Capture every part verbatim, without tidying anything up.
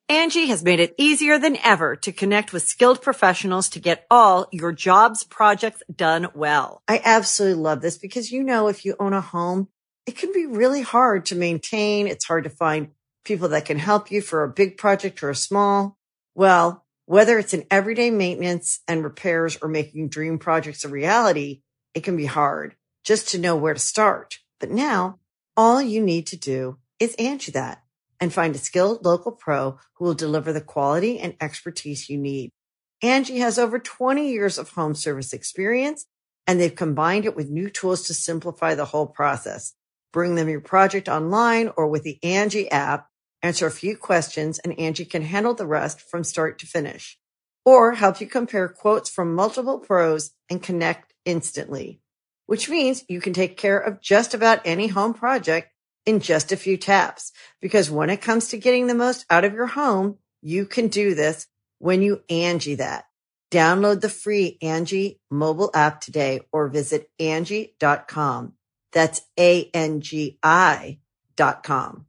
Angie has made it easier than ever to connect with skilled professionals to get all your jobs projects done well. I absolutely love this because, you know, if you own a home, it can be really hard to maintain. It's hard to find people that can help you for a big project or a small. Well, whether it's in everyday maintenance and repairs or making dream projects a reality, it can be hard just to know where to start. But now all you need to do is Angie that and find a skilled local pro who will deliver the quality and expertise you need. Angie has over twenty years of home service experience, and they've combined it with new tools to simplify the whole process. Bring them your project online or with the Angie app, answer a few questions, and Angie can handle the rest from start to finish. Or help you compare quotes from multiple pros and connect instantly, which means you can take care of just about any home project in just a few taps. Because when it comes to getting the most out of your home, you can do this when you Angie that. Download the free Angie mobile app today or visit Angie dot com. That's A N G I dot com.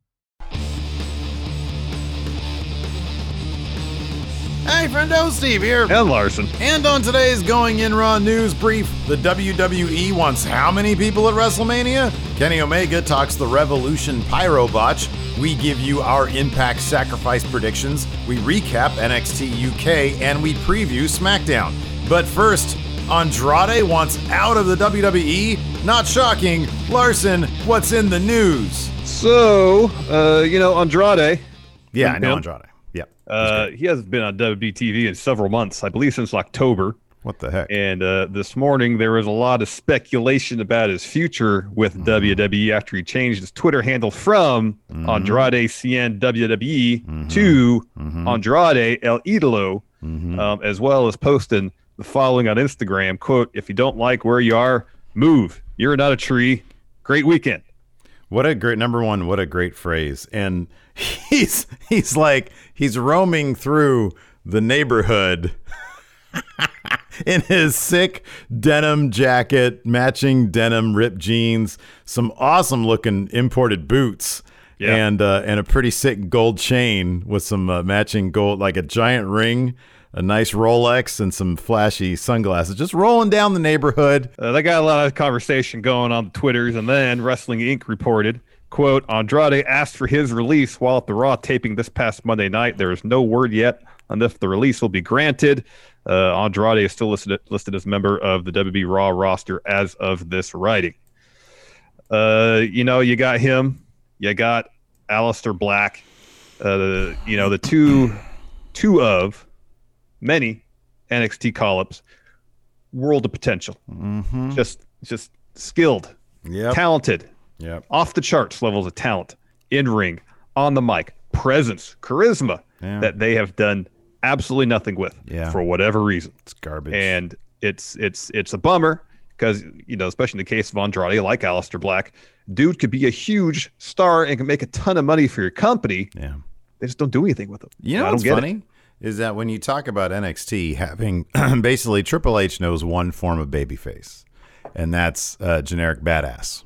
Hey, friendo, Steve here. And Larson. And on today's Going In Raw news brief, the W W E wants how many people at WrestleMania? Kenny Omega talks the Revolution Pyro Botch. We give you our Impact Sacrifice predictions. We recap N X T U K, and we preview SmackDown. But first, Andrade wants out of the W W E? Not shocking. Larson, what's in the news? So, uh, you know, Andrade. Yeah, I know Andrade. Yeah. Uh, he hasn't been on W W E T V in several months, I believe since October. What the heck? And uh, this morning, there was a lot of speculation about his future with mm-hmm. W W E after he changed his Twitter handle from mm-hmm. Andrade C N W W E mm-hmm. to mm-hmm. Andrade El Idolo, mm-hmm. um, as well as posting the following on Instagram, quote, "If you don't like where you are, move. You're not a tree. Great weekend." What a great, number one, what a great phrase. And he's he's like, he's roaming through the neighborhood in his sick denim jacket, matching denim ripped jeans, some awesome looking imported boots, yeah. and uh, and a pretty sick gold chain with some uh, matching gold, like a giant ring, a nice Rolex, and some flashy sunglasses, just rolling down the neighborhood. Uh, they got a lot of conversation going on the Twitters, and then Wrestling Incorporated reported, quote, "Andrade asked for his release while at the Raw taping this past Monday night. There is no word yet on if the release will be granted. Uh, Andrade is still listed, listed as a member of the W W E Raw roster as of this writing." Uh, you know, you got him. You got Aleister Black. Uh, the, you know, the two, two of many N X T call-ups, world of potential. Mm-hmm. Just just skilled, yep. talented, yep. off the charts levels of talent, in ring, on the mic, presence, charisma yeah. that they have done absolutely nothing with yeah. for whatever reason. It's garbage. And it's it's it's a bummer because, you know, especially in the case of Andrade, like Aleister Black, dude could be a huge star and can make a ton of money for your company. Yeah. They just don't do anything with them. You know I what's don't get funny? It. Is that when you talk about N X T having basically Triple H knows one form of babyface, and that's uh, generic badass.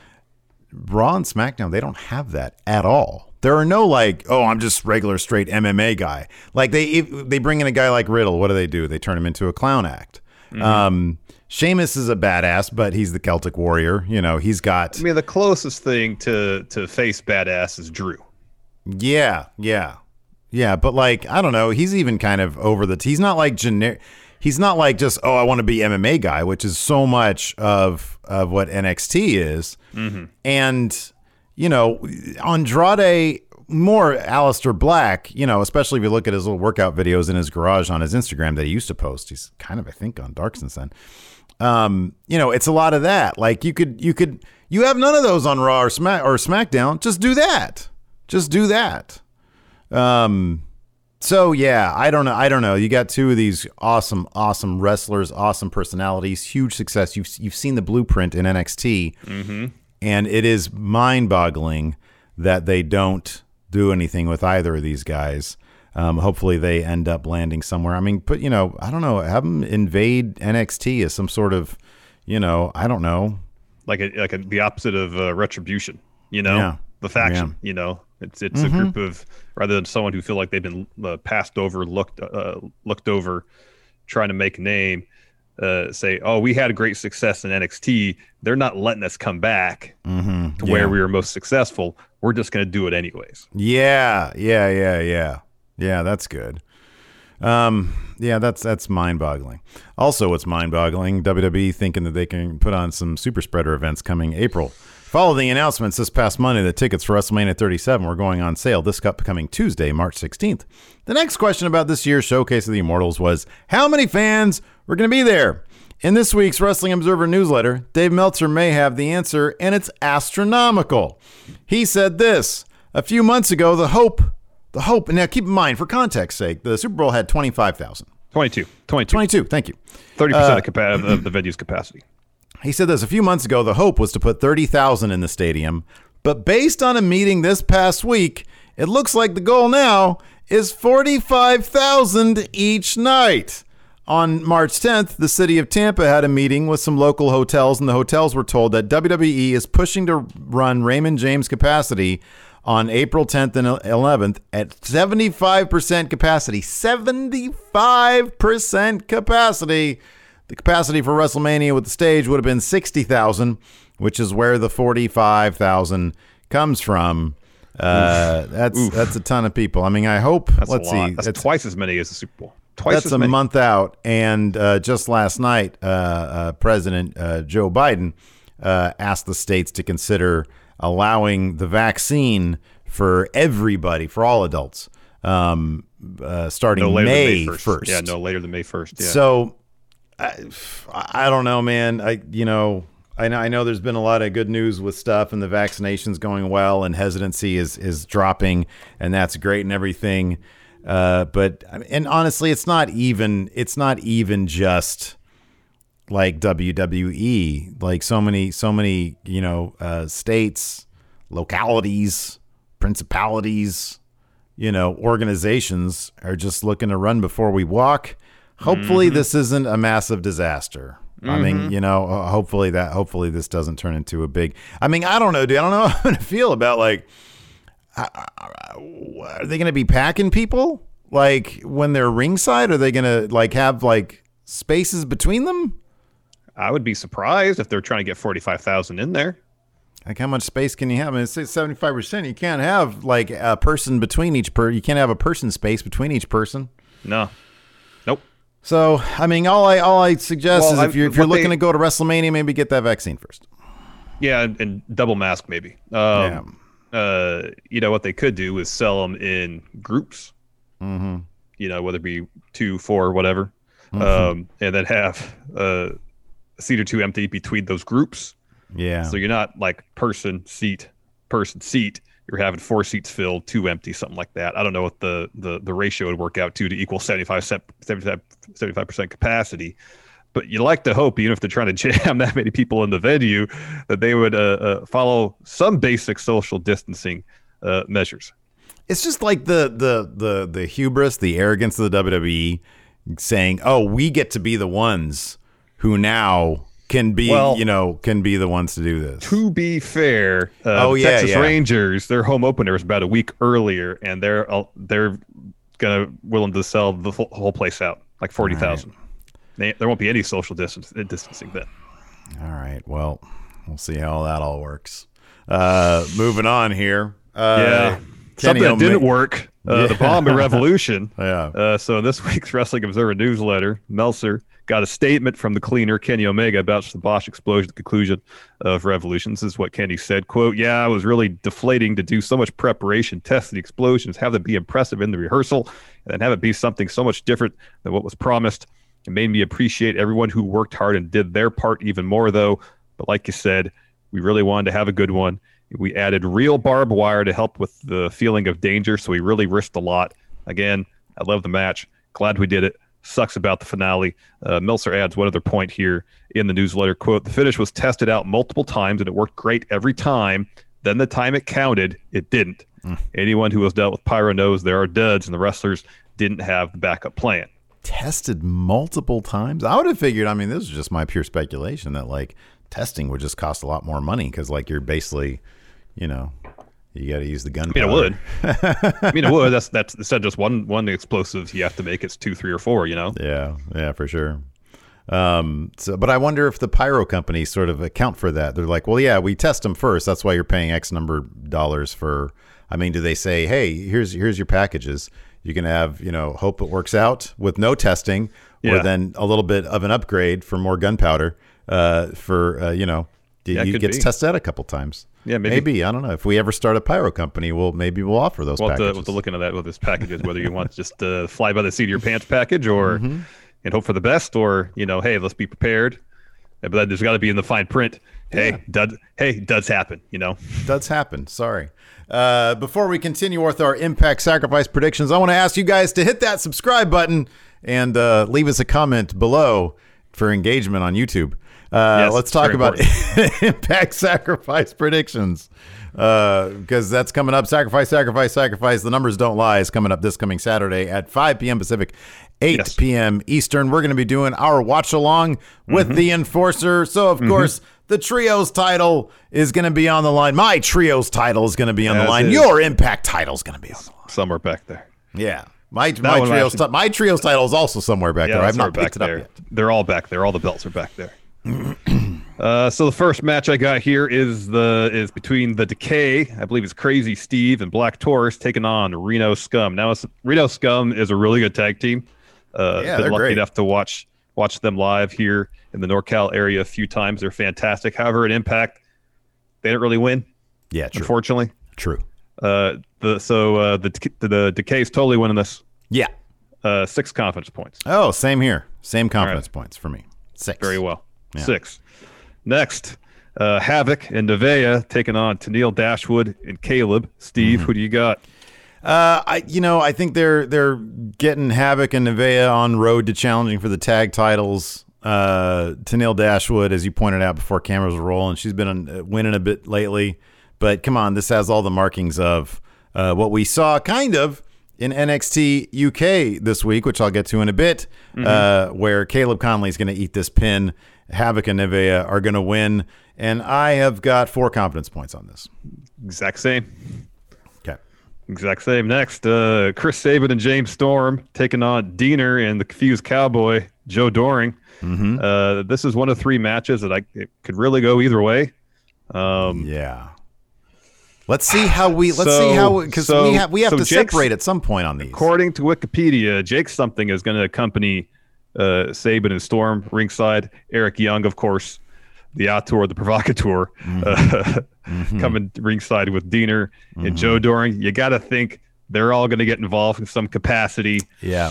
Raw and SmackDown, they don't have that at all. There are no like, oh, I'm just regular straight M M A guy. Like they they bring in a guy like Riddle. What do they do? They turn him into a clown act. Mm-hmm. Um, Sheamus is a badass, but he's the Celtic Warrior. You know, he's got. I mean, the closest thing to to face badass is Drew. Yeah, yeah. Yeah, but like, I don't know, he's even kind of over the t- he's not like generic he's not like just, oh, I want to be M M A guy, which is so much of of what N X T is. Mm-hmm. And, you know, Andrade, more Aleister Black, you know, especially if you look at his little workout videos in his garage on his Instagram that he used to post. He's kind of, I think, on Dark since then. Um, you know, it's a lot of that. Like you could you could you have none of those on Raw or Smack or SmackDown. Just do that. Just do that. Um, so yeah, I don't know. I don't know. You got two of these awesome, awesome wrestlers, awesome personalities, huge success. You've, you've seen the blueprint in N X T, mm-hmm. and it is mind boggling that they don't do anything with either of these guys. Um, hopefully they end up landing somewhere. I mean, but you know, I don't know, have them invade N X T as some sort of, you know, I don't know. Like a, like a, the opposite of uh, Retribution, you know, yeah. the faction, yeah. you know, It's it's Mm-hmm. a group of, rather than someone who feel like they've been uh, passed over, looked uh, looked over, trying to make a name. Uh, say, oh, we had a great success in N X T. They're not letting us come back Mm-hmm. to Yeah. where we were most successful. We're just going to do it anyways. Yeah, yeah, yeah, yeah. Yeah, that's good. Um, yeah, that's that's mind-boggling. Also, what's mind-boggling, W W E thinking that they can put on some super spreader events coming April. Following the announcements this past Monday that tickets for WrestleMania thirty-seven were going on sale this upcoming Tuesday, March sixteenth. The next question about this year's Showcase of the Immortals was, how many fans were going to be there? In this week's Wrestling Observer newsletter, Dave Meltzer may have the answer, and it's astronomical. He said this: a few months ago, the hope, the hope, and now keep in mind, for context sake, the Super Bowl had twenty-five thousand. twenty-two. twenty-two. twenty-two, thank you. thirty percent Uh, of, capa- of the venue's capacity. He said this: a few months ago, the hope was to put thirty thousand in the stadium, but based on a meeting this past week, it looks like the goal now is forty-five thousand each night. On March tenth, the city of Tampa had a meeting with some local hotels, and the hotels were told that W W E is pushing to run Raymond James capacity on April tenth and eleventh at seventy-five percent capacity. seventy-five percent capacity. The capacity for WrestleMania with the stage would have been sixty thousand, which is where the forty-five thousand comes from. Uh, Oof. that's Oof. that's a ton of people. I mean, I hope. That's let's a lot. see. That's it's- twice as many as the Super Bowl. Twice That's as a many. month out. And uh, just last night, uh, uh, President uh, Joe Biden uh, asked the states to consider allowing the vaccine for everybody, for all adults, um, uh, starting No later May than May first. Yeah, no later than May first. Yeah. So I, I don't know, man. I you know I know I know there's been a lot of good news with stuff, and the vaccination's going well, and hesitancy is is dropping, and that's great and everything. Uh, but and honestly, it's not even it's not even just like W W E. Like so many so many you know uh, states, localities, principalities, you know, organizations are just looking to run before we walk. Hopefully, mm-hmm. this isn't a massive disaster. Mm-hmm. I mean, you know, uh, hopefully that hopefully this doesn't turn into a big. I mean, I don't know, dude. I don't know how I'm gonna feel about like. Are they going to be packing people like when they're ringside? Are they going to like have like spaces between them? I would be surprised if they're trying to get forty-five thousand in there. Like how much space can you have? I mean, it's seventy-five percent. You can't have like a person between each per. You can't have a person space between each person. No. Nope. So, I mean, all I all I suggest well, is if I, you're if you're looking they, to go to WrestleMania, maybe get that vaccine first. Yeah, and, and double mask maybe. Um, yeah. Uh, you know what they could do is sell them in groups. Mm-hmm. You know, whether it be two, four, whatever, mm-hmm. um, and then have uh, a seat or two empty between those groups. Yeah. So you're not like person seat, person seat. You're having four seats filled, two empty, something like that. I don't know what the the, the ratio would work out to to equal seventy-five percent capacity. But you like to hope, even if they're trying to jam that many people in the venue, that they would uh, uh, follow some basic social distancing uh, measures. It's just like the the the the hubris, the arrogance of the W W E saying, "Oh, we get to be the ones who now can be, well, you know, can be the ones to do this." To be fair, uh, oh, yeah, Texas yeah. Rangers, their home opener was about a week earlier, and they're uh, they're gonna willing to sell the whole place out, like forty thousand. Right. They, there won't be any social distance, distancing then. All right. Well, we'll see how that all works. Uh, moving on here. Uh, yeah. Kenny Something that didn't Omega. work. Uh, yeah. The Bomber Revolution. yeah. Uh, so in this week's Wrestling Observer newsletter, Meltzer got a statement from the cleaner, Kenny Omega, about the Bosch explosion at the conclusion of Revolution. This is what Kenny said, quote, "Yeah, it was really deflating to do so much preparation, test the explosions, have them be impressive in the rehearsal, and then have it be something so much different than what was promised. It made me appreciate everyone who worked hard and did their part even more, though. But like you said, we really wanted to have a good one. We added real barbed wire to help with the feeling of danger, so we really risked a lot. Again, I love the match. Glad we did it. Sucks about the finale." Uh, Meltzer adds one other point here in the newsletter, quote, "The finish was tested out multiple times, and it worked great every time. Then the time it counted, it didn't. Mm. Anyone who has dealt with pyro knows there are duds, and the wrestlers didn't have the backup plan." Tested multiple times? I would have figured, I mean, this is just my pure speculation, that like testing would just cost a lot more money because like you're basically, you know, You got to use the gun. I mean, it would. I mean, it would. That's that's instead of just one one explosive you have to make. It's two, three, or four. You know. Yeah, yeah, for sure. Um. So, but I wonder if the pyro companies sort of account for that. They're like, well, yeah, we test them first. That's why you're paying X number of dollars for. I mean, do they say, hey, here's here's your packages. You can have, you know, hope it works out with no testing, or Yeah. then a little bit of an upgrade for more gunpowder. Uh, for uh, you know, Yeah, it you could get to be. test that a couple times. Yeah, maybe. maybe I don't know if we ever start a pyro company. We'll maybe we'll offer those We'll have, to, packages. we'll have to look into that with this packages, whether you want just uh, fly by the seat of your pants package, or Mm-hmm. and hope for the best, or you know, hey, let's be prepared. But then there's got to be in the fine print. Hey, Yeah. dud, hey, does happen. You know. Does happen. Sorry. Uh, before we continue with our Impact Sacrifice predictions, I want to ask you guys to hit that subscribe button and uh, leave us a comment below for engagement on YouTube. Uh, Yes, let's it's talk very about Impact Sacrifice predictions because that's coming up. Sacrifice, sacrifice, sacrifice. The numbers don't lie is coming up this coming Saturday at five p.m. Pacific, eight Yes. p.m. Eastern. We're going to be doing our watch along with the Enforcer. So, of course, the Trios title is going to be on the line. My Trios title is going to be on the As line. is. Your Impact title is going to be on the line. Somewhere back there. Yeah. My my one Trios, actually- ti- my Trios title is also somewhere back there. I've that's not right, picked it back up there. yet. They're all back there. All the belts are back there. uh, so the first match I got here is the is between the Decay, I believe it's Crazy Steve, and Black Taurus taking on Reno Scum. Now, it's, Reno Scum is a really good tag team. Uh, Yeah, been they're lucky great. enough to watch watch them live here in the NorCal area a few times. They're fantastic. However, at Impact, they didn't really win, Yeah, true. unfortunately. True. Uh, the so uh, the the Decay is totally winning this. Yeah. Uh, six confidence points. Oh, same here. Same confidence points for me. Six. Very well. Yeah. Six. Next, uh, Havoc and Nevaeh taking on Tennille Dashwood and Caleb. Steve, Mm-hmm. who do you got? Uh, I you know I think they're they're getting Havoc and Nevaeh on road to challenging for the tag titles. Uh, Tennille Dashwood, as you pointed out before cameras were rolling, she's been uh, winning a bit lately. But come on, this has all the markings of uh, what we saw kind of in N X T U K this week, which I'll get to in a bit, uh, where Caleb Conley is going to eat this pin. Havoc and Nevaeh are going to win, and I have got four confidence points on this. Exact same. Okay. Exact same. Next, uh, Chris Sabin and James Storm taking on Diener and the confused cowboy, Joe Doring. Mm-hmm. Uh, this is one of three matches that I it could really go either way. Um, Yeah. Let's see how we let's So- see how because so- we have we have so to Jake's- separate at some point on these. According to Wikipedia, Jake Something is going to accompany uh, Sabin and Storm ringside. Eric Young, of course, the auteur, the provocateur, uh, coming ringside with Diener and Joe Doring. You got to think they're all going to get involved in some capacity. Yeah.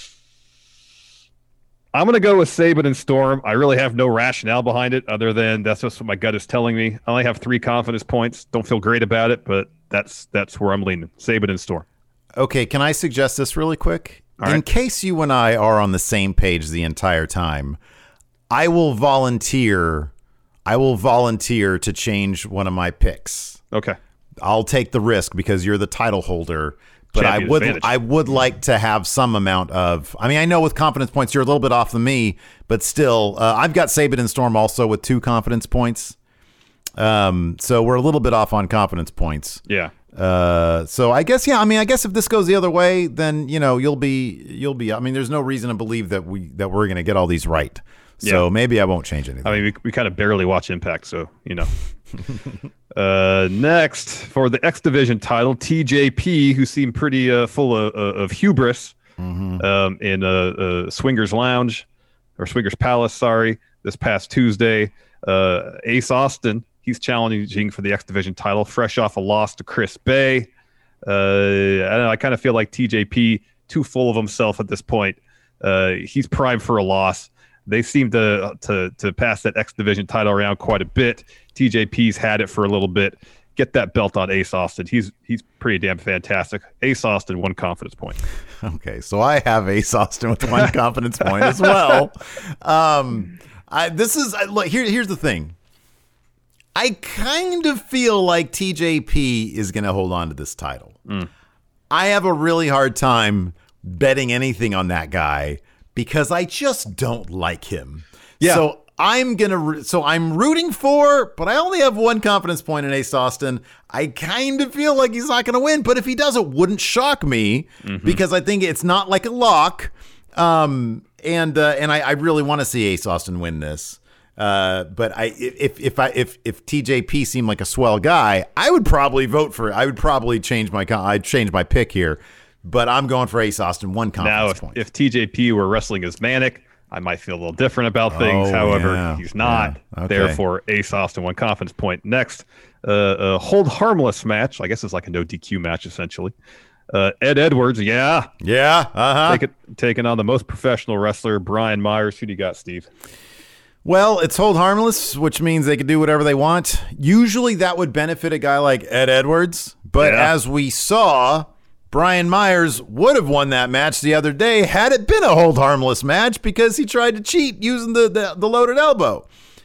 I'm going to go with Sabin and Storm. I really have no rationale behind it other than that's just what my gut is telling me. I only have three confidence points. Don't feel great about it, but that's that's where I'm leaning. Sabin and Storm. Okay, can I suggest this really quick? All In right. case you and I are on the same page the entire time, I will volunteer I will volunteer to change one of my picks. Okay. I'll take the risk because you're the title holder. But I Champion would advantage. I would like to have some amount of I mean I know with confidence points you're a little bit off of me, but still uh, I've got Sabin and Storm also with two confidence points. Um, so we're a little bit off on confidence points. Yeah. Uh, so I guess yeah. I mean, I guess if this goes the other way, then you know you'll be you'll be. I mean, there's no reason to believe that we that we're gonna get all these right. So Yeah. maybe I won't change anything. I mean, we, we kind of barely watch Impact, so, you know. uh, next, for the X Division title, T J P, who seemed pretty uh, full of, uh, of hubris um, in uh, uh, Swingers Lounge, or Swingers Palace, sorry, this past Tuesday. Uh, Ace Austin, he's challenging for the X Division title, fresh off a loss to Chris Bay. Uh, I, don't know, I kind of feel like T J P, too full of himself at this point. Uh, he's primed for a loss. They seem to to to pass that X Division title around quite a bit. T J P's had it for a little bit. Get that belt on Ace Austin. He's he's pretty damn fantastic. Ace Austin, one confidence point. Okay, so I have Ace Austin with one confidence point as well. Um, I this is I, look here. Here's the thing. I kind of feel like T J P is going to hold on to this title. I have a really hard time betting anything on that guy because I just don't like him. Yeah. So I'm gonna. So I'm rooting for, but I only have one confidence point in Ace Austin. I kind of feel like he's not gonna win, but if he does, it wouldn't shock me mm-hmm. because I think it's not like a lock. Um, and uh, and I, I really want to see Ace Austin win this. Uh, but I if if I if if T J P seemed like a swell guy, I would probably vote for. I would probably change my. I'd change my pick here. But I'm going for Ace Austin. One confidence now, if, point. if T J P were wrestling as Manic, I might feel a little different about things. Oh, However, yeah. he's not. Yeah. Okay. Therefore, Ace Austin, one confidence point. Next, uh, a hold harmless match. I guess it's like a no D Q match, essentially. Uh, Ed Edwards, yeah. Yeah. Uh-huh. Take it, taking on the most professional wrestler, Brian Myers. Who do you got, Steve? Well, it's hold harmless, which means they can do whatever they want. Usually that would benefit a guy like Ed Edwards. But Yeah. as we saw, Brian Myers would have won that match the other day had it been a hold harmless match because he tried to cheat using the, the, the loaded elbow.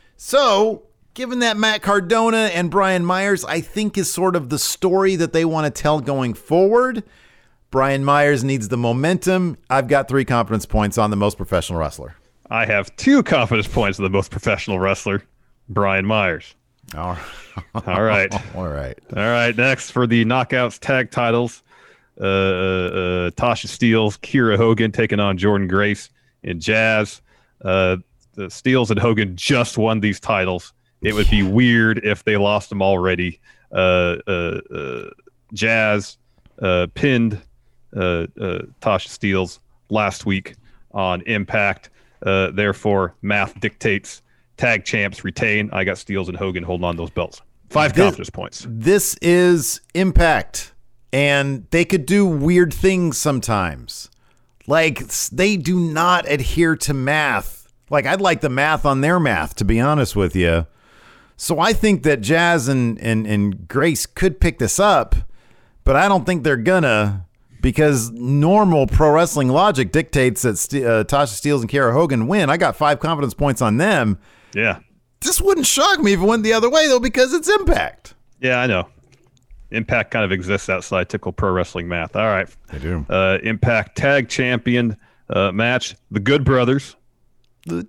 So, given that Matt Cardona and Brian Myers, I think is sort of the story that they want to tell going forward. Brian Myers needs the momentum. I've got three confidence points on the most professional wrestler. I have two confidence points of the most professional wrestler, Brian Myers. All right. All right. All right. All right. Next for the Knockouts tag titles, uh, uh, Tasha Steelz, Kiera Hogan taking on Jordynne Grace and Jazz. Uh, the Steelz and Hogan just won these titles. It would be weird if they lost them already. Uh, uh, uh, Jazz uh, pinned uh, uh, Tasha Steelz last week on Impact. Uh, therefore, math dictates tag champs retain. I got Steelz and Hogan holding on those belts. Five This- confidence points. This is Impact, and they could do weird things sometimes. Like, s- they do not adhere to math. Like, I'd like the math on their math, to be honest with you. So I think that Jazz and, and, and Grace could pick this up, but I don't think they're gonna, because normal pro wrestling logic dictates that St- uh, Tasha Steelz and Kiera Hogan win. I got five confidence points on them. Yeah. This wouldn't shock me if it went the other way, though, because it's Impact. Yeah, I know. Impact kind of exists outside typical pro wrestling math. All right. They do. Uh, Impact Tag Champion uh, match. The Good Brothers The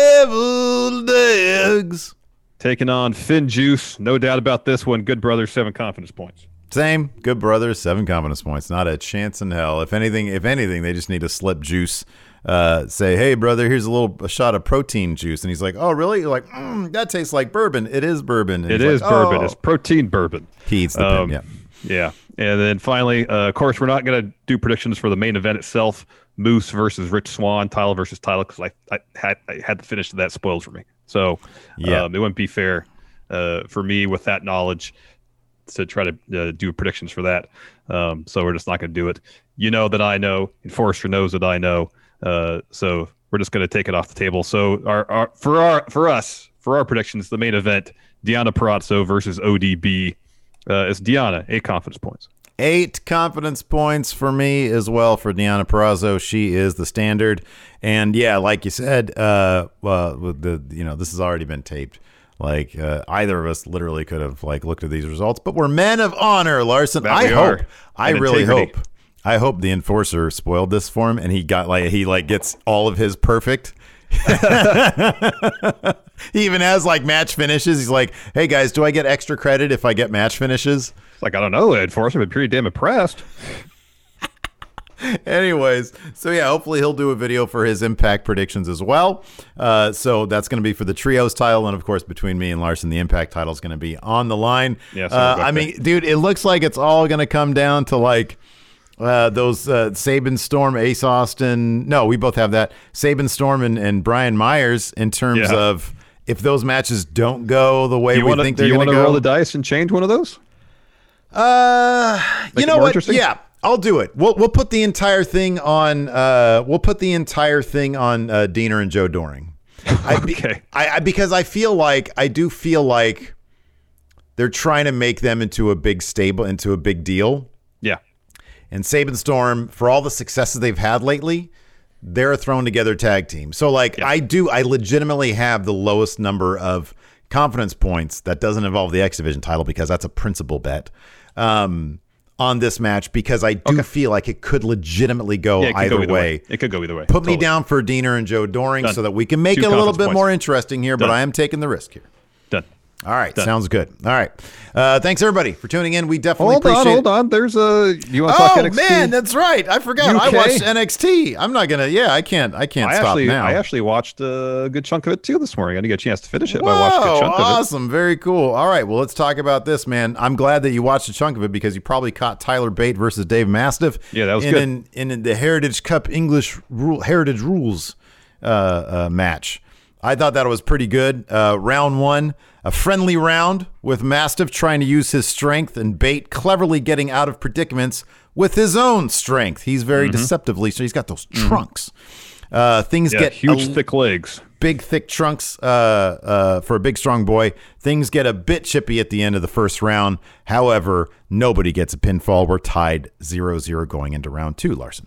Deviled Eggs. taking on Finn Juice. No doubt about this one. Good Brothers, seven confidence points. Same. Good brothers, seven confidence points. Not a chance in hell. If anything, if anything, they just need to slip Juice. Uh, say, hey, brother, here's a little a shot of protein juice. And he's like, oh, really? You're like, mm, that tastes like bourbon. It is bourbon. And It he's is like, bourbon. "Oh." It's protein bourbon. He eats the Um, pen, yeah. Yeah. And then finally, uh, of course, we're not going to do predictions for the main event itself. Moose versus Rich Swann, Tyler versus Tyler, because I, I had I had the finish of that spoiled for me. So Yeah. um, it wouldn't be fair uh, for me with that knowledge to try to uh, do predictions for that. Um, so we're just not going to do it. You know that I know, and Forrester knows that I know. Uh, so we're just going to take it off the table. So our, our for our for us for our predictions, the main event, Deonna Purrazzo versus O D B. Uh, it's Deonna, eight confidence points. Eight confidence points for me as well for Deonna Purrazzo. She is the standard. And yeah, like you said, uh, well, with the you know, this has already been taped. Like uh, either of us literally could have like looked at these results, but we're men of honor, Larson. That I we hope, are. I And really integrity. hope, I hope the enforcer spoiled this for him, and he got like he like gets all of his perfect. He even has like match finishes. He's like, "Hey guys, do I get extra credit if I get match finishes?" It's like, I don't know, Ed Forrester, but pretty damn impressed. Anyways, so yeah, hopefully he'll do a video for his Impact predictions as well. Uh, so that's going to be for the Trios title, and of course, between me and Larson, the Impact title is going to be on the line. Yeah, so uh, we'll go I mean, dude, it looks like it's all going to come down to like uh, those uh, Sabin Storm, Ace Austin. No, we both have that. Sabin Storm and, and Brian Myers in terms Yeah. of if those matches don't go the way Do you we want to think do they're you going want to to go. roll the dice and change one of those? Uh, Make you it know more what? interesting? Yeah, I'll do it. We'll we'll put the entire thing on. Uh, we'll put the entire thing on uh, Diener and Joe Doring. I, be- Okay. I, I because I feel like I do feel like they're trying to make them into a big stable, into a big deal. Yeah. And Sabin Storm, for all the successes they've had lately, they're a thrown together tag team. So like Yeah. I do, I legitimately have the lowest number of confidence points that doesn't involve the X Division title because that's a principal bet. Um, on this match because I do Okay. feel like it could legitimately go Yeah, it could either, go either way. way. It could go either way. Put me Totally. down for Diener and Joe Doring Done. so that we can make Two it a little conference bit points. more interesting here, but Done. I am taking the risk here. Done. All right, Done. sounds good. All right. Uh, thanks, everybody, for tuning in. We definitely Hold on, appreciate hold on. There's a. You want to talk Oh, N X T? man, that's right. I forgot. I U K? watched N X T. I'm not going to, yeah, I can't, I can't I stop actually, now. I actually watched a good chunk of it too this morning. I didn't get a chance to finish it, but I watched a Whoa, good chunk of it. awesome. Very cool. All right. Well, let's talk about this, man. I'm glad that you watched a chunk of it because you probably caught Tyler Bate versus Dave Mastiff. Yeah, that was in, good. In, in the Heritage Cup English rule, Heritage Rules uh, uh, match. I thought that was pretty good. Uh, round one, a friendly round with Mastiff trying to use his strength and Bate cleverly getting out of predicaments with his own strength. He's very Mm-hmm. deceptively, so he's got those trunks. Uh, things Yeah, get huge, a- thick legs. big, thick trunks uh, uh, for a big, strong boy. Things get a bit chippy at the end of the first round. However, nobody gets a pinfall. We're tied zero zero going into round two, Larson.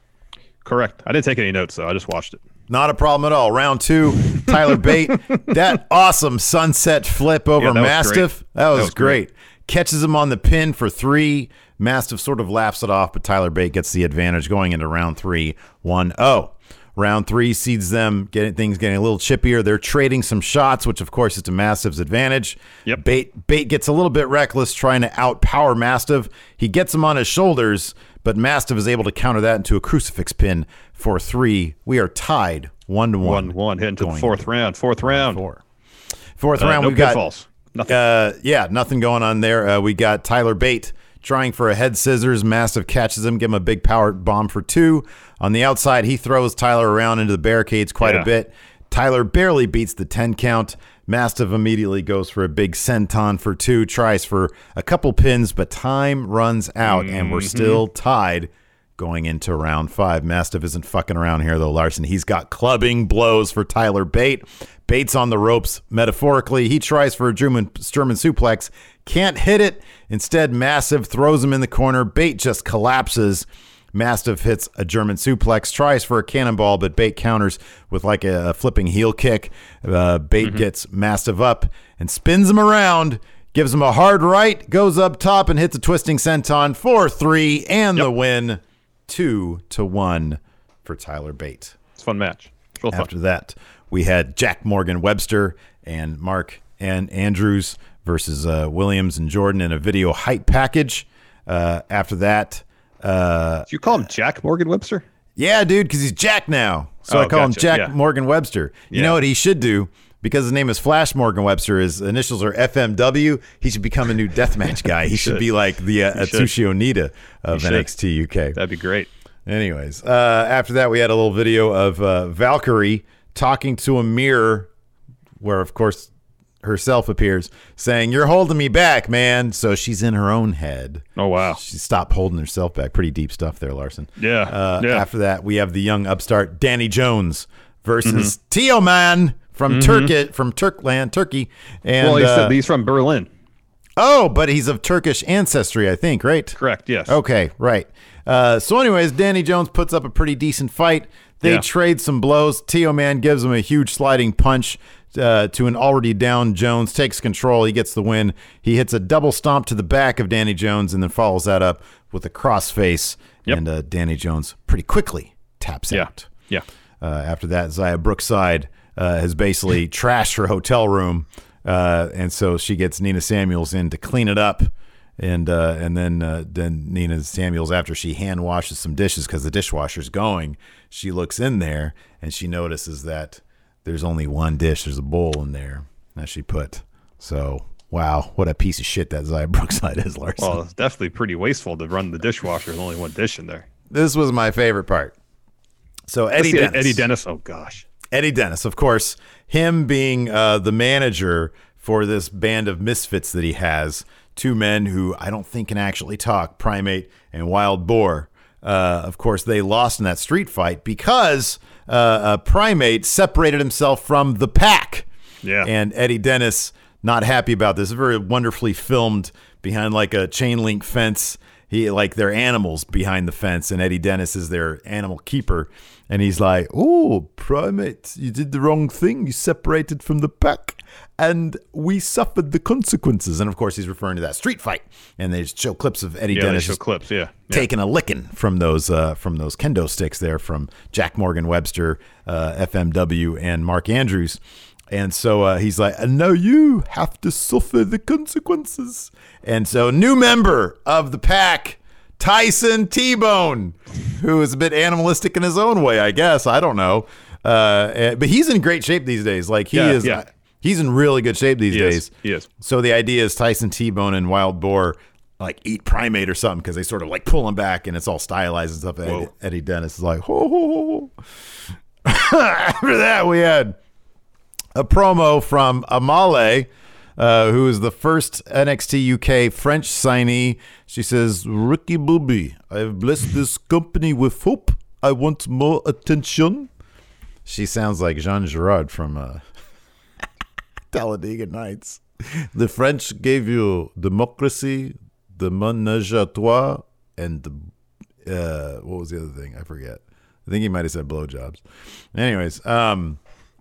Correct. I didn't take any notes, though. I just watched it. Not a problem at all. Round two, Tyler Bate. That awesome sunset flip over Yeah, that was Mastiff. great. That was, That was great. great. Catches him on the pin for three. Mastiff sort of laughs it off, but Tyler Bate gets the advantage going into round three, one oh. Round three sees them getting things getting a little chippier. They're trading some shots, which of course is to Mastiff's advantage. Yep. Bate Bate gets a little bit reckless, trying to outpower Mastiff. He gets him on his shoulders, but Mastiff is able to counter that into a crucifix pin for three. We are tied one to one. One, one, heading to the going fourth into round. Fourth round. Four. Fourth Uh, round, no we've got pitfalls. Nothing. uh, yeah, nothing going on there. Uh, we got Tyler Bate trying for a head scissors. Mastiff catches him, give him a big power bomb for two. On the outside, he throws Tyler around into the barricades quite Yeah. a bit. Tyler barely beats the ten count. Mastiff immediately goes for a big senton for two, tries for a couple pins, but time runs out, and we're still tied going into round five. Mastiff isn't fucking around here, though, Larson. He's got clubbing blows for Tyler Bate. Bate's on the ropes, metaphorically. He tries for a German, German suplex. Can't hit it. Instead, Mastiff throws him in the corner. Bate just collapses. Mastiff hits a German suplex, tries for a cannonball, but Bate counters with like a, a flipping heel kick. Uh, Bate gets Mastiff up and spins him around, gives him a hard right, goes up top and hits a twisting senton for three, and the win, two to one for Tyler Bate. It's a fun match. It's real fun. After that, we had Jack Morgan Webster and Mark and Andrews versus uh, Williams and Jordan in a video hype package. Uh, after that, uh, Do you call him Jack Morgan Webster? yeah, dude, because he's Jack now. So Oh, I call him gotcha. Jack Yeah. Morgan Webster. You Yeah. know what he should do? Because his name is Flash Morgan Webster, his initials are F M W. He should become a new deathmatch guy. He, should should. be like the uh, should. Atsushi Onita of He should. N X T U K. That'd be great. Anyways, uh, after that, we had a little video of uh, Valkyrie talking to a mirror where, of course, herself appears saying, "You're holding me back, man." So she's in her own head. Oh, wow. She stopped holding herself back. Pretty deep stuff there, Larson. Yeah, Uh, yeah. After that, we have the young upstart Danny Jones versus Mm-hmm. Tio Man from Turkey, from Turkland, Turkey. And well, he uh, said he's from Berlin. oh, but he's of Turkish ancestry, I think, right? Correct, yes. Okay, right. Uh, so, anyways, Danny Jones puts up a pretty decent fight. They Yeah. trade some blows. Tio Man gives him a huge sliding punch uh, to an already down Jones, takes control. He gets the win. He hits a double stomp to the back of Danny Jones and then follows that up with a crossface. Yep. And uh, Danny Jones pretty quickly taps Yeah. out. Yeah. Uh, after that, Zaya Brookside uh, has basically trashed her hotel room, uh, and so she gets Nina Samuels in to clean it up, and uh, and then uh, then Nina Samuels, after she hand washes some dishes because the dishwasher's going, she looks in there and she notices that there's only one dish. There's a bowl in there that she put. So wow, what a piece of shit that Zaya Brookside is, Larson. Well, it's definitely pretty wasteful to run the dishwasher with only one dish in there. This was my favorite part. So Eddie Let's see, Dennis. Eddie Dennis. Oh, gosh. Eddie Dennis, of course, him being uh, the manager for this band of misfits that he has, two men who I don't think can actually talk, Primate and Wild Boar. Uh, of course, they lost in that street fight because uh, uh, Primate separated himself from the pack. Yeah. And Eddie Dennis, not happy about this. Very wonderfully filmed behind like a chain link fence. he like they're animals behind the fence, and Eddie Dennis is their animal keeper, and he's like, "Oh, primate, you did the wrong thing. You separated from the pack, and we suffered the consequences." And of course, he's referring to that street fight, and they show clips of Eddie yeah, Dennis they show clips, yeah, yeah. taking a licking from those uh, from those kendo sticks there from Jack Morgan Webster, uh, F M W, and Mark Andrews. And so uh, he's like, "And now you have to suffer the consequences." And so, new member of the pack, Tyson T-Bone, who is a bit animalistic in his own way, I guess. I don't know, uh, but he's in great shape these days. Like he yeah, is, yeah. he's in really good shape these he days. Is. He is. So the idea is Tyson T-Bone and Wild Boar like eat primate or something because they sort of like pull him back and it's all stylized and stuff. Eddie, Eddie Dennis is like, ho, ho, ho. After that, we had a promo from Amale, uh, who is the first N X T U K French signee. She says, "Ricky Bobby, I have blessed this company with hope. I want more attention." She sounds like Jean Girard from uh, Talladega Nights. "The French gave you democracy, the menage a trois, and the, uh, what was the other thing? I forget. I think he might have said blowjobs." Anyways, um,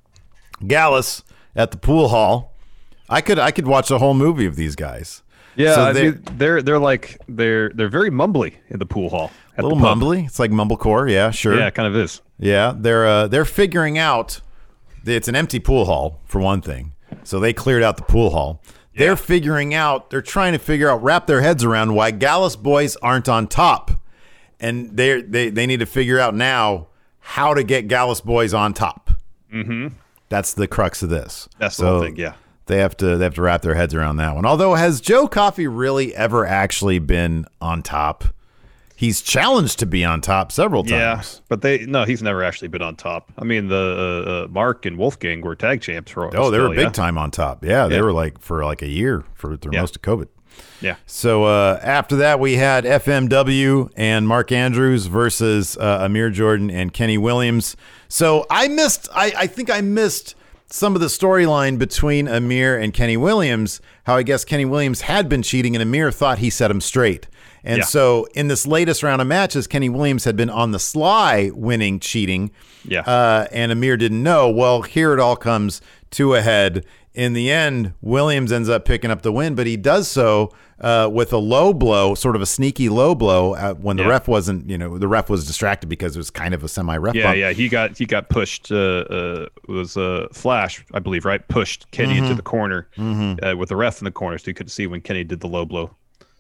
Gallus at the pool hall. I could I could watch a whole movie of these guys. Yeah, so I they're, mean, they're they're like they're they're very mumbly in the pool hall. A little mumbly. It's like mumblecore. Yeah, sure. Yeah, it kind of is. Yeah, they're uh, they're figuring out. It's an empty pool hall for one thing, so they cleared out the pool hall. Yeah. They're figuring out. They're trying to figure out, wrap their heads around why Gallus boys aren't on top, and they they they need to figure out now how to get Gallus boys on top. Mm-hmm. That's the crux of this. That's so the whole thing. Yeah. They have to they have to wrap their heads around that one. Although, has Joe Coffey really ever actually been on top? He's challenged to be on top several times. Yeah, but they no, he's never actually been on top. I mean, the uh, uh, Mark and Wolfgang were tag champs for. Oh, still, they were big yeah? time on top. Yeah, they yeah. were like for like a year for through yeah. most of COVID. Yeah. So uh, after that, we had F M W and Mark Andrews versus uh, Amir Jordan and Kenny Williams. So I missed. I, I think I missed some of the storyline between Amir and Kenny Williams. How I guess Kenny Williams had been cheating, and Amir thought he set him straight. And yeah. so in this latest round of matches, Kenny Williams had been on the sly winning cheating. Yeah. Uh, and Amir didn't know. Well, here it all comes to a head. In the end, Williams ends up picking up the win, but he does so uh, with a low blow, sort of a sneaky low blow uh, when the yeah. ref wasn't, you know, the ref was distracted because it was kind of a semi-ref Yeah, bump. yeah, he got he got pushed. Uh, uh, it was uh, Flash, I believe, right? Pushed Kenny Mm-hmm. into the corner Mm-hmm. uh, with the ref in the corner, so you couldn't see when Kenny did the low blow,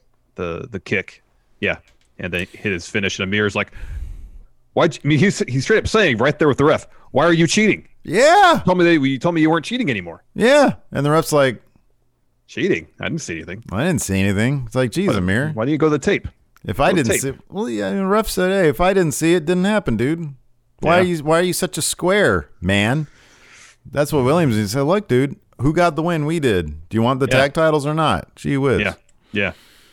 the the kick. Yeah, and then hit his finish, and Amir's like, "Why?" I mean, he's he's straight up saying right there with the ref, "Why are you cheating? Yeah. You told me that you told me you weren't cheating anymore." Yeah. And the ref's like, Cheating? I didn't see anything. I didn't see anything. It's like, geez, Why, Amir. why do you go to the tape? If I Go to didn't tape. see, well, yeah, the ref said, "Hey, if I didn't see it, it didn't happen, dude. Why Yeah. are you? Why are you such a square, man?" That's what Williams he said. "Look, dude, who got the win? We did. Do you want the Yeah. tag titles or not? Gee whiz." Yeah, yeah.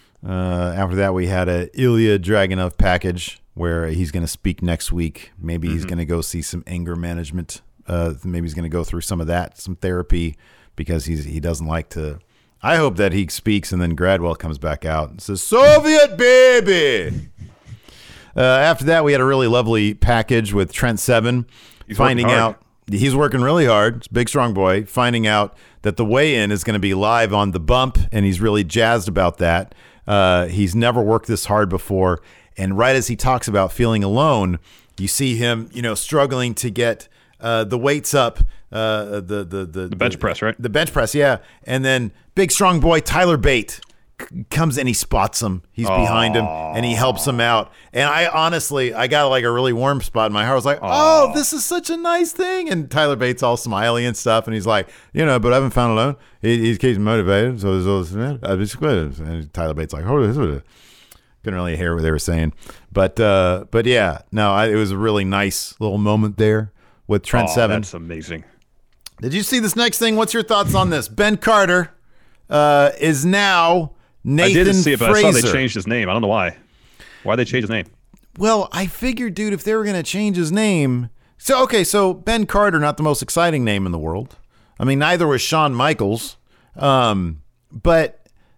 Uh, after that, we had a Ilya Dragunov package where he's going to speak next week. Maybe he's Mm-hmm. going to go see some anger management. Uh, maybe he's going to go through some of that, some therapy, because he's he doesn't like to. I hope that he speaks and then Gradwell comes back out and says, "Soviet baby." Uh, after that, we had a really lovely package with Trent Seven He's finding working hard. out he's working really hard. He's a big, strong boy. Finding out that the weigh-in is going to be live on The Bump, and he's really jazzed about that. Uh, he's never worked this hard before. And right as he talks about feeling alone, you see him, you know, struggling to get uh, the weights up. Uh, the, the, the, The bench press, right? The bench press, yeah. And then big, strong boy Tyler Bate c- comes and he spots him. He's behind him, and he helps him out. And I honestly, I got like a really warm spot in my heart. I was like, oh, this is such a nice thing. And Tyler Bate's all smiley and stuff. And he's like, you know, but I haven't found alone. He, he keeps motivated. So there's all this. I just quit. And Tyler Bate's like, oh, this is couldn't really hear what they were saying. But, uh, but yeah, no, I, it was a really nice little moment there with Trent Oh, Seven. That's amazing. Did you see this next thing? What's your thoughts on this? Ben Carter uh, is now Nathan I didn't see it, but Fraser. I saw they changed his name. I don't know why. Why they changed his name? Well, I figured, dude, if they were going to change his name. So, okay, so Ben Carter, not the most exciting name in the world. I mean, neither was Shawn Michaels. Um, but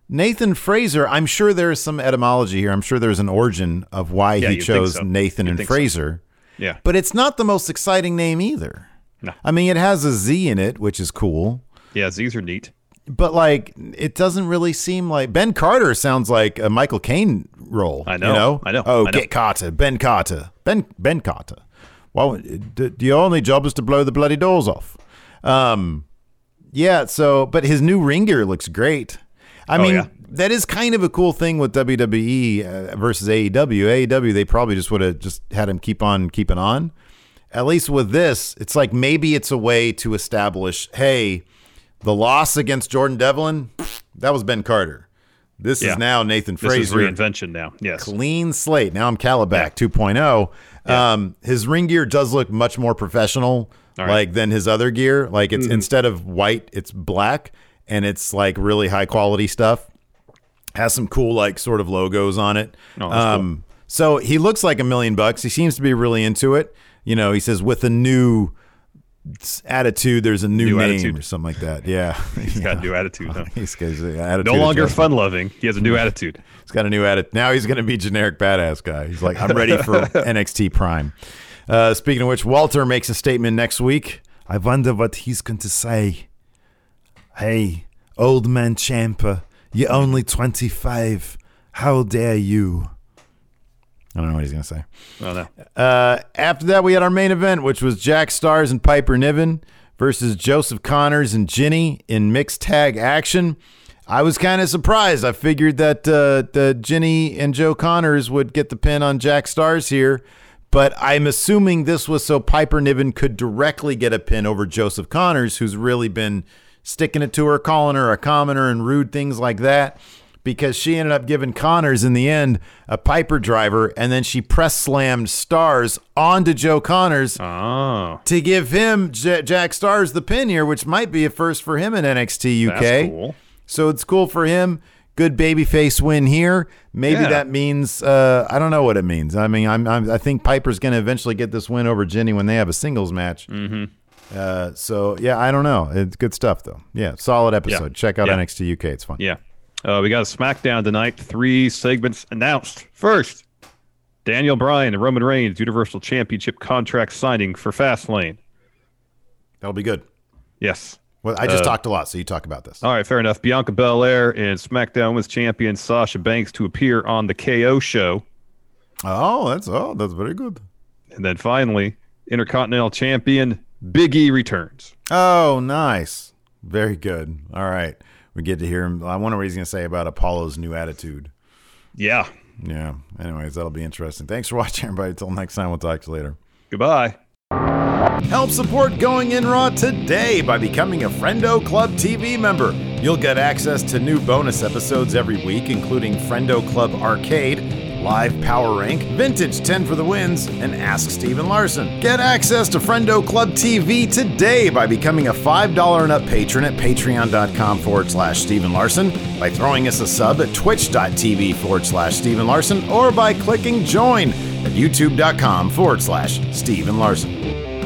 Nathan Fraser, I'm sure there's some etymology here. I'm sure there's an origin of why Yeah, he you'd chose think so. Nathan You'd and think so. Fraser. Yeah. But it's not the most exciting name either. No. I mean, it has a Z in it, which is cool. Yeah, Z's are neat. But, like, it doesn't really seem like... Ben Carter sounds like a Michael Caine role. I know, You know? I know, Oh, I know. get Carter. Ben Carter. Ben Ben Carter. Well, d- your only job is to blow the bloody doors off. Um, yeah, so... But his new ring gear looks great. I Oh, mean, yeah. that is kind of a cool thing with W W E uh, versus A E W. A E W, they probably just would have just had him keep on keeping on. At least with this, it's like maybe it's a way to establish, hey... The loss against Jordan Devlin, that was Ben Carter. This Yeah. is now Nathan Fraser. This is reinvention now. Yes. Clean slate. Now I'm Calabac Yeah. two point oh. Yeah. Um, his ring gear does look much more professional, All right. like than his other gear. Like it's Mm-hmm. instead of white, it's black, and it's like really high quality stuff. Has some cool like sort of logos on it. Oh, that's um, so he looks like a million bucks. He seems to be really into it. You know, he says with a new attitude, there's a new, New name attitude. or something like that. Yeah, He's got a new attitude. Huh? He's got his attitude No longer adjustment. fun loving. He has a new attitude. He's got a new attitude. Now he's going to be generic badass guy. He's like, I'm ready for N X T Prime. Uh, speaking of which, Walter makes a statement next week. I wonder what he's going to say. Hey, old man Ciampa, you're only twenty-five. How dare you? I don't know what he's going to say. Oh, no. Uh, after that, we had our main event, which was Jack Stars and Piper Niven versus Joseph Connors and Ginny in mixed tag action. I was kind of surprised. I figured that uh, the Ginny and Joe Connors would get the pin on Jack Stars here, but I'm assuming this was so Piper Niven could directly get a pin over Joseph Connors, who's really been sticking it to her, calling her a commoner and rude things like that. Because she ended up giving Connors in the end a Piper driver, and then she press slammed Stars onto Joe Connors Oh, to give him J- Jack Stars the pin here, which might be a first for him in N X T U K. that's cool. So it's cool for him. Good babyface win here. Maybe Yeah. that means uh, I don't know what it means. I mean, I'm, I'm I think Piper's going to eventually get this win over Ginny when they have a singles match. Mm-hmm. Uh, so yeah, I don't know. It's good stuff though. Yeah, solid episode. Check out Yeah. N X T U K. It's fun. Yeah. Uh, we got a SmackDown tonight. Three segments announced. First, Daniel Bryan and Roman Reigns Universal Championship contract signing for Fastlane. That'll be good. Yes. Well, I just Uh, talked a lot, so you talk about this. All right, fair enough. Bianca Belair and SmackDown Women's Champion Sasha Banks to appear on the K O show. Oh, that's oh, that's very good. And then finally, Intercontinental Champion Big E returns. Oh, nice. Very good. All right. We get to hear him. I wonder what he's going to say about Apollo's new attitude. Yeah. Yeah. Anyways, that'll be interesting. Thanks for watching, everybody. Until next time, we'll talk to you later. Goodbye. Help support Going In Raw today by becoming a Friendo Club T V member. You'll get access to new bonus episodes every week, including Friendo Club Arcade, Live Power Rank, Vintage ten for the Wins, and Ask Steven Larson. Get access to Friendo Club T V today by becoming a five dollars and up patron at patreon.com forward slash Steven Larson, by throwing us a sub at twitch.tv forward slash Steven Larson, or by clicking join at youtube.com forward slash Steven Larson.